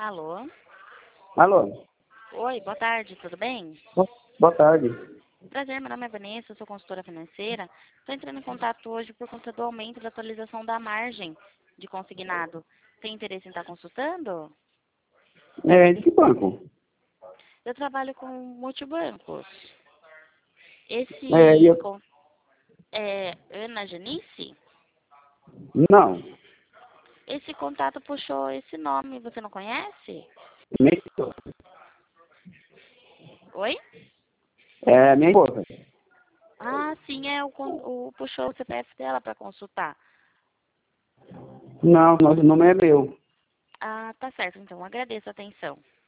Alô? Alô? Oi, boa tarde, tudo bem? Boa tarde. Prazer, meu nome é Vanessa, eu sou consultora financeira. Estou entrando em contato hoje por conta do aumento da atualização da margem de consignado. Tem interesse em estar consultando? De que banco? Eu trabalho com multibancos. É, e eu... É Ana Janice? Não, Esse contato puxou esse nome, você não conhece? minha esposa. Oi? É minha esposa. Ah, sim, puxou o CPF dela para consultar. Não, nosso nome é meu. Ah, tá certo, então agradeço a atenção.